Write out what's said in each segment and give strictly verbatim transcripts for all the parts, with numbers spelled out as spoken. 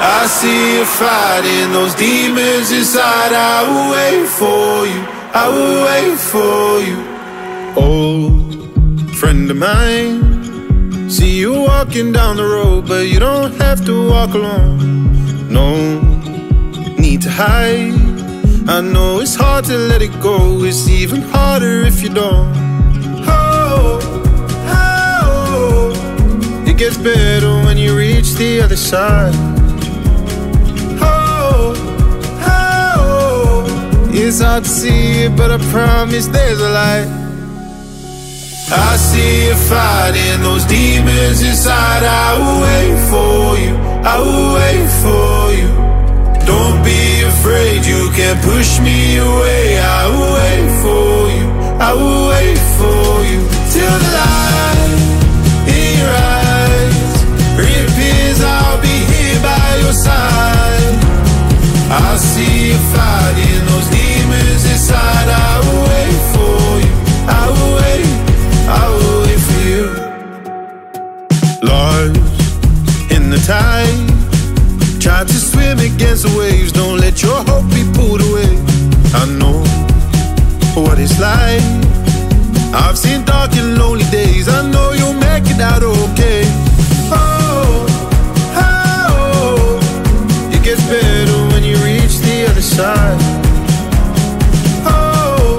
I see you fighting those demons inside. I will wait for you, I will wait for you. Old friend of mine, see you walking down the road, but you don't have to walk alone. No need to hide. I know it's hard to let it go. It's even harder if you don't. Oh, oh, it gets better when you reach the other side. It's hard to see it, but I promise there's a light. I see you fighting those demons inside. I will wait for you, I will wait for you. Don't be afraid, you can't push me away. I will wait for you, I will wait for you. Till the light in your eyes reappears, I'll be here by your side. I see you fighting those demons inside. I will wait for you, I will wait, I will wait for you. Lost in the tide, try to swim against the waves. Don't let your hope be pulled away. I know what it's like. I've seen dark and lonely days. I know you'll make it out okay. Oh, oh, it gets better when you reach the other side. Oh,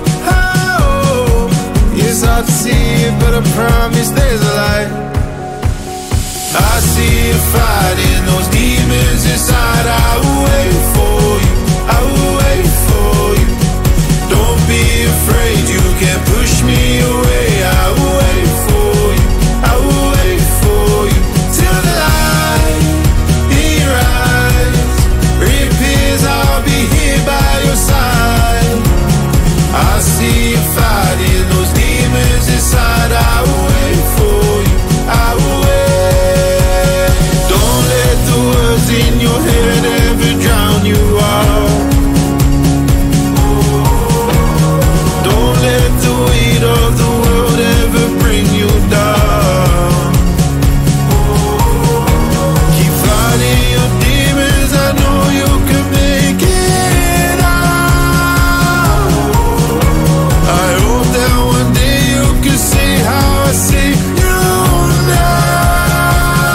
oh, it's hard to see it, but I promise there's a light. I see you fighting those demons inside. I will wait for you, I will wait for you. Don't be afraid, you can't push me away. I will wait for you, I will wait for you. Till the light in your eyes reappears, I'll be here by your side. I see you fighting those demons inside. I will wait for you, I will wait. Don't let the words in your head ever drown you out. Don't let the weight of the world ever bring you down. Keep fighting your demons, I know you can make it out. I hope that one day you can see how I see you now.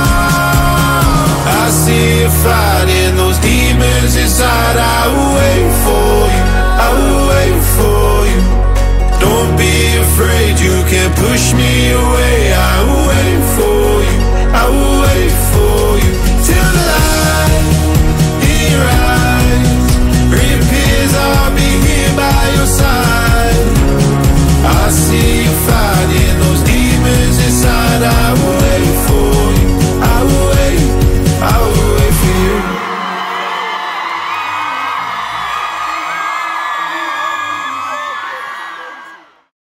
I see you fighting those demons inside. I will wait for you, I will wait for you. Don't be afraid, you can't push me away. I